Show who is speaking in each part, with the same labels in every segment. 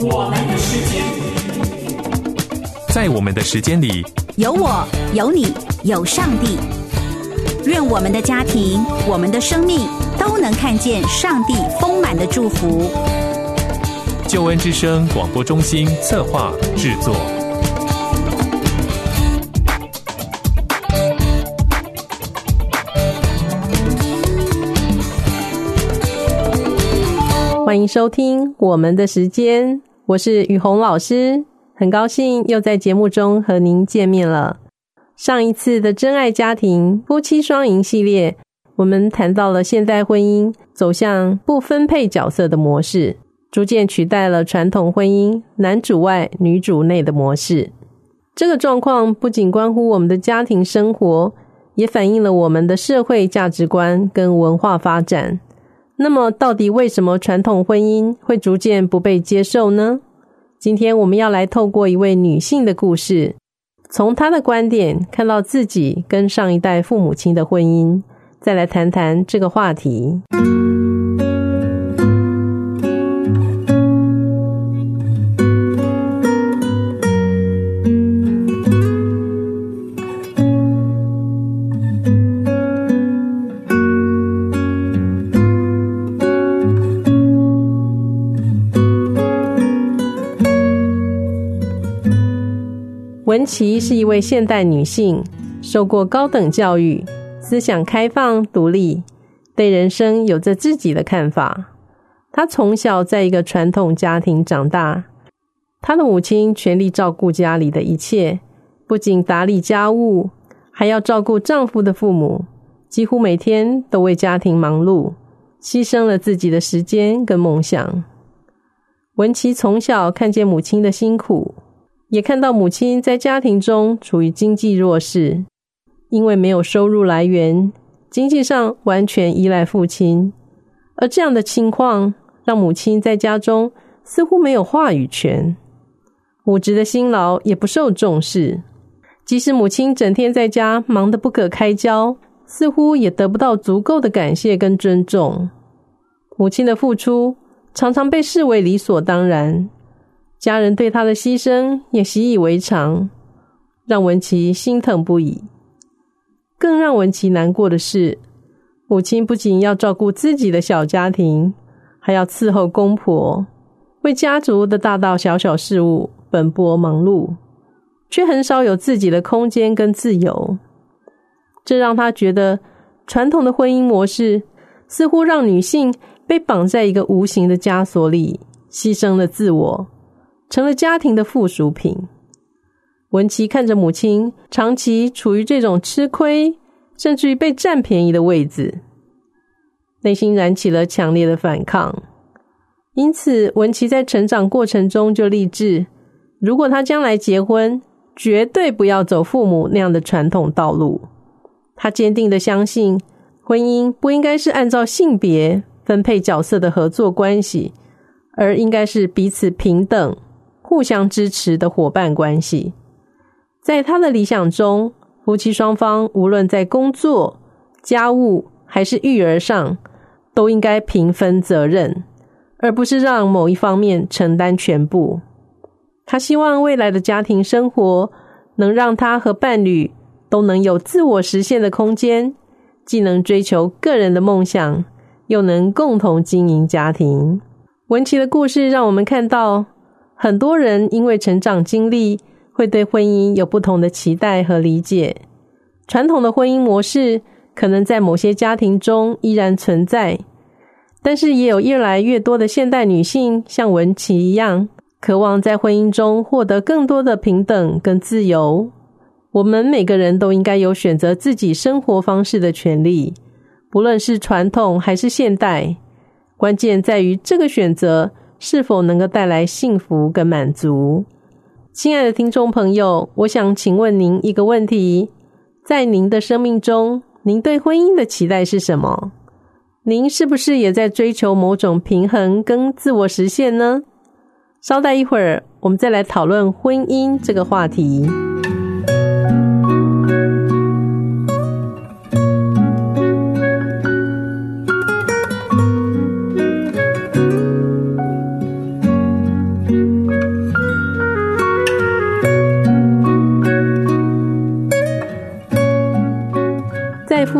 Speaker 1: 我们的时间，
Speaker 2: 在我们的时间里，
Speaker 3: 有我，有你，有上帝。愿我们的家庭，我们的生命都能看见上帝丰满的祝福。
Speaker 2: 救恩之声广播中心策划制作。
Speaker 4: 欢迎收听我们的时间，我是雨虹老师，很高兴又在节目中和您见面了。上一次的真爱家庭夫妻双赢系列，我们谈到了现代婚姻走向不分配角色的模式，逐渐取代了传统婚姻男主外女主内的模式。这个状况不仅关乎我们的家庭生活，也反映了我们的社会价值观跟文化发展。那么到底为什么传统婚姻会逐渐不被接受呢？今天我们要来透过一位女性的故事，从她的观点看到自己跟上一代父母亲的婚姻，再来谈谈这个话题。文琪是一位现代女性，受过高等教育，思想开放独立，对人生有着自己的看法。她从小在一个传统家庭长大，她的母亲全力照顾家里的一切，不仅打理家务，还要照顾丈夫的父母，几乎每天都为家庭忙碌，牺牲了自己的时间跟梦想。文琪从小看见母亲的辛苦，也看到母亲在家庭中处于经济弱势，因为没有收入来源，经济上完全依赖父亲。而这样的情况让母亲在家中似乎没有话语权，母职的辛劳也不受重视。即使母亲整天在家忙得不可开交，似乎也得不到足够的感谢跟尊重。母亲的付出常常被视为理所当然，家人对她的牺牲也习以为常，让文琪心疼不已。更让文琪难过的是，母亲不仅要照顾自己的小家庭，还要伺候公婆，为家族的大大小小事务奔波忙碌，却很少有自己的空间跟自由。这让她觉得传统的婚姻模式似乎让女性被绑在一个无形的枷锁里，牺牲了自我，成了家庭的附属品。文琪看着母亲长期处于这种吃亏甚至于被占便宜的位置，内心燃起了强烈的反抗。因此文琪在成长过程中就立志，如果她将来结婚，绝对不要走父母那样的传统道路。她坚定地相信，婚姻不应该是按照性别分配角色的合作关系，而应该是彼此平等互相支持的伙伴关系。在他的理想中，夫妻双方无论在工作、家务还是育儿上，都应该平分责任，而不是让某一方面承担全部。他希望未来的家庭生活能让他和伴侣都能有自我实现的空间，既能追求个人的梦想，又能共同经营家庭。文琪的故事让我们看到，很多人因为成长经历，会对婚姻有不同的期待和理解。传统的婚姻模式可能在某些家庭中依然存在，但是也有越来越多的现代女性像文琪一样，渴望在婚姻中获得更多的平等跟自由。我们每个人都应该有选择自己生活方式的权利，不论是传统还是现代，关键在于这个选择是否能够带来幸福跟满足。亲爱的听众朋友，我想请问您一个问题，在您的生命中，您对婚姻的期待是什么？您是不是也在追求某种平衡跟自我实现呢？稍待一会儿，我们再来讨论婚姻这个话题。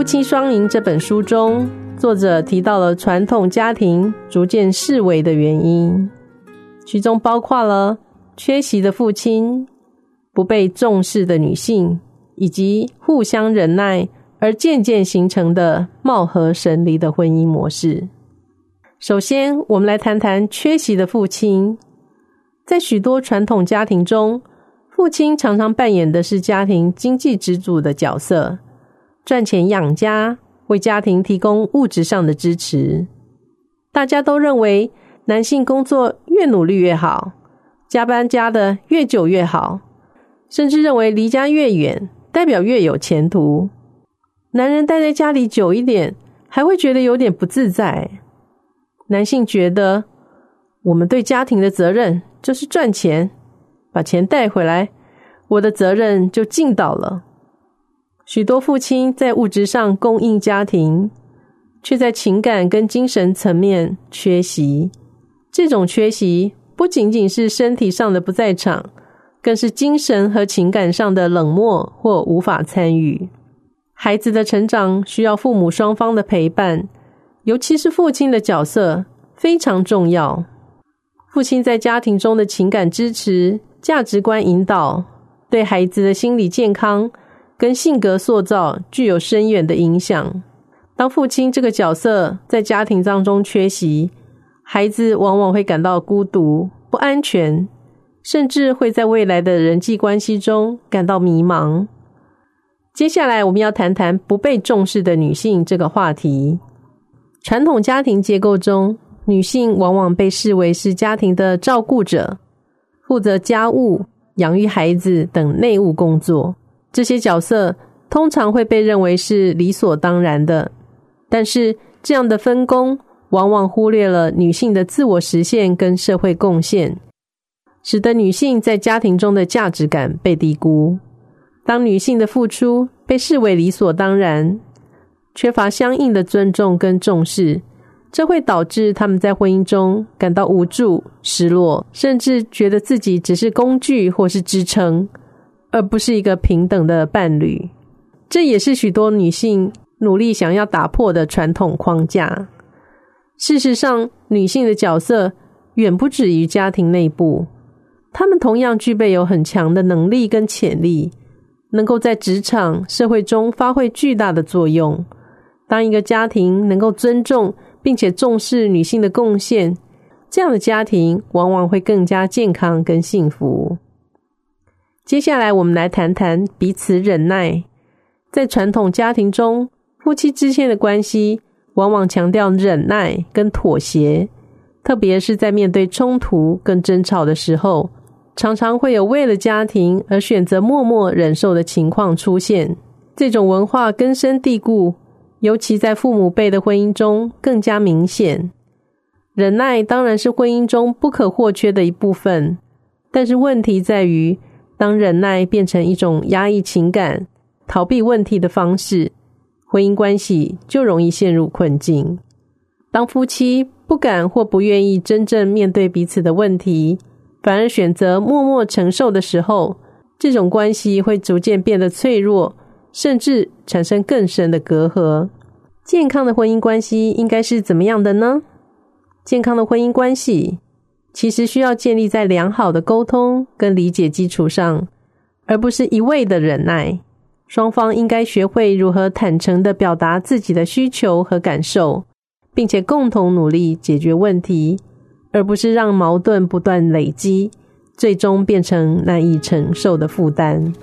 Speaker 4: 夫妻双赢》这本书中，作者提到了传统家庭逐渐式微的原因，其中包括了缺席的父亲、不被重视的女性，以及互相忍耐而渐渐形成的貌合神离的婚姻模式。首先，我们来谈谈缺席的父亲。在许多传统家庭中，父亲常常扮演的是家庭经济支柱的角色，赚钱养家，为家庭提供物质上的支持。大家都认为男性工作越努力越好，加班加得越久越好，甚至认为离家越远代表越有前途。男人待在家里久一点，还会觉得有点不自在。男性觉得，我们对家庭的责任就是赚钱，把钱带回来，我的责任就尽到了。许多父亲在物质上供应家庭，却在情感跟精神层面缺席。这种缺席不仅仅是身体上的不在场，更是精神和情感上的冷漠或无法参与。孩子的成长需要父母双方的陪伴，尤其是父亲的角色非常重要。父亲在家庭中的情感支持、价值观引导，对孩子的心理健康跟性格塑造具有深远的影响。当父亲这个角色在家庭当中缺席，孩子往往会感到孤独、不安全，甚至会在未来的人际关系中感到迷茫。接下来我们要谈谈不被重视的女性这个话题。传统家庭结构中，女性往往被视为是家庭的照顾者，负责家务、养育孩子等内务工作。这些角色通常会被认为是理所当然的，但是这样的分工往往忽略了女性的自我实现跟社会贡献，使得女性在家庭中的价值感被低估。当女性的付出被视为理所当然，缺乏相应的尊重跟重视，这会导致他们在婚姻中感到无助、失落，甚至觉得自己只是工具或是支撑，而不是一个平等的伴侣。这也是许多女性努力想要打破的传统框架。事实上，女性的角色远不止于家庭内部，她们同样具备有很强的能力跟潜力，能够在职场、社会中发挥巨大的作用。当一个家庭能够尊重并且重视女性的贡献，这样的家庭往往会更加健康跟幸福。接下来我们来谈谈彼此忍耐。在传统家庭中，夫妻之间的关系往往强调忍耐跟妥协，特别是在面对冲突跟争吵的时候，常常会有为了家庭而选择默默忍受的情况出现。这种文化根深蒂固，尤其在父母辈的婚姻中更加明显。忍耐当然是婚姻中不可或缺的一部分，但是问题在于，当忍耐变成一种压抑情感、逃避问题的方式，婚姻关系就容易陷入困境。当夫妻不敢或不愿意真正面对彼此的问题，反而选择默默承受的时候，这种关系会逐渐变得脆弱，甚至产生更深的隔阂。健康的婚姻关系应该是怎么样的呢？健康的婚姻关系其实需要建立在良好的沟通跟理解基础上，而不是一味的忍耐。双方应该学会如何坦诚地表达自己的需求和感受，并且共同努力解决问题，而不是让矛盾不断累积，最终变成难以承受的负担。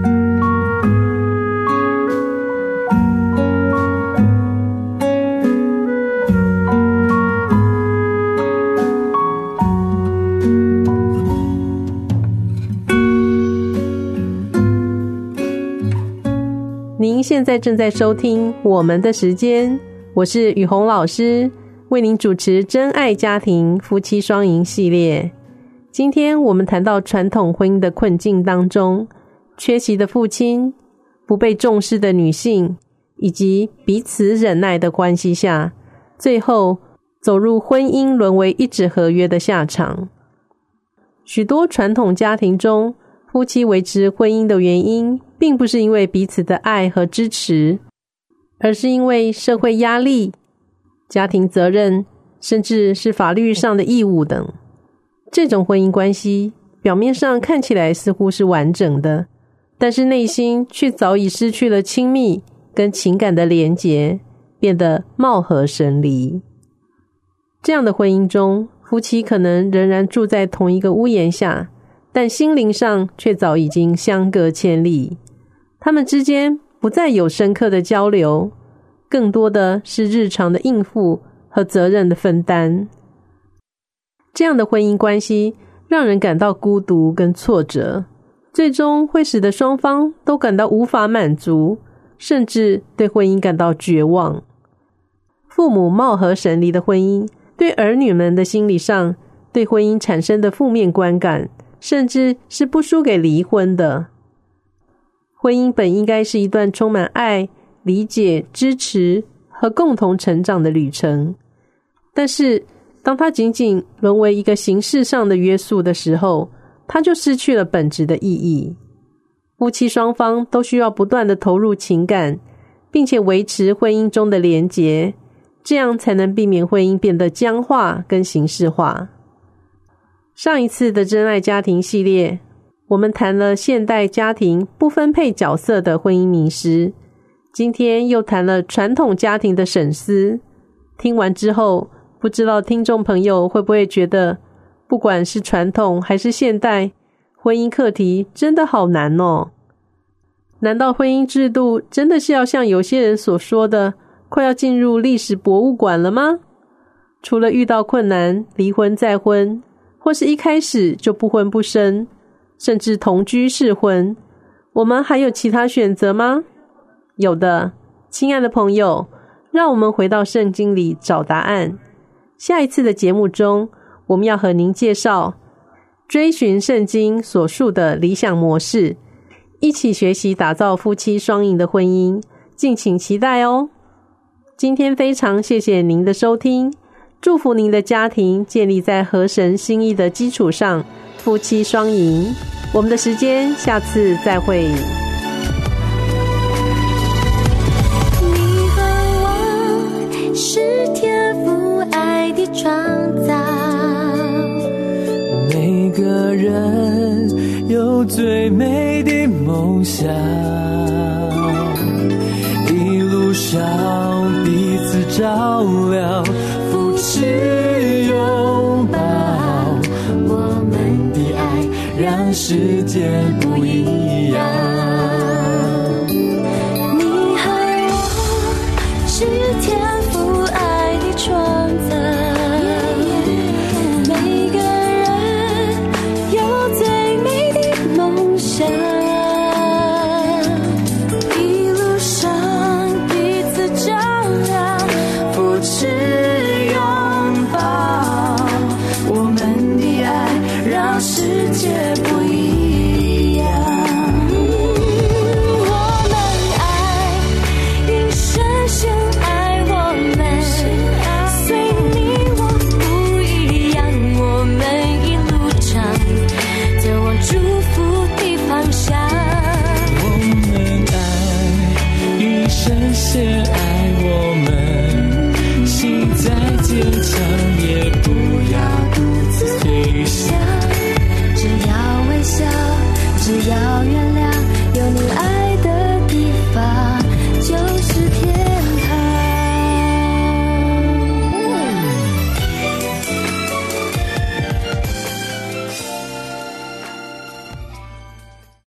Speaker 4: 您现在正在收听我们的时间，我是雨虹老师，为您主持真爱家庭夫妻双赢系列。今天我们谈到传统婚姻的困境当中，缺席的父亲、不被重视的女性，以及彼此忍耐的关系下，最后走入婚姻沦为一纸合约的下场。许多传统家庭中，夫妻维持婚姻的原因并不是因为彼此的爱和支持， 而是因为社会压力、家庭责任，甚至是法律上的义务等。这种婚姻关系表面上看起来似乎是完整的，但是内心却早已失去了亲密跟情感的连结，变得貌合神离。这样的婚姻中，夫妻可能仍然住在同一个屋檐下，但心灵上却早已经相隔千里。他们之间不再有深刻的交流，更多的是日常的应付和责任的分担。这样的婚姻关系让人感到孤独跟挫折，最终会使得双方都感到无法满足，甚至对婚姻感到绝望。父母貌合神离的婚姻，对儿女们的心理上对婚姻产生的负面观感，甚至是不输给离婚的。婚姻本应该是一段充满爱、理解、支持和共同成长的旅程，但是当它仅仅沦为一个形式上的约束的时候，它就失去了本质的意义。夫妻双方都需要不断地投入情感，并且维持婚姻中的连结，这样才能避免婚姻变得僵化跟形式化。上一次的真爱家庭系列，我们谈了现代家庭不分配角色的婚姻迷失，今天又谈了传统家庭的审思。听完之后，不知道听众朋友会不会觉得，不管是传统还是现代，婚姻课题真的好难哦。难道婚姻制度真的是要像有些人所说的，快要进入历史博物馆了吗？除了遇到困难离婚再婚，或是一开始就不婚不生，甚至同居试婚，我们还有其他选择吗？有的，亲爱的朋友，让我们回到圣经里找答案。下一次的节目中，我们要和您介绍追寻圣经所述的理想模式，一起学习打造夫妻双赢的婚姻，敬请期待哦。今天非常谢谢您的收听，祝福您的家庭建立在合神心意的基础上，夫妻双赢。我们的时间下次再会。
Speaker 1: 你和我是天父爱的创造，
Speaker 5: 每个人有最美的梦想，一路上彼此照料，扶持拥抱，我们的爱让世界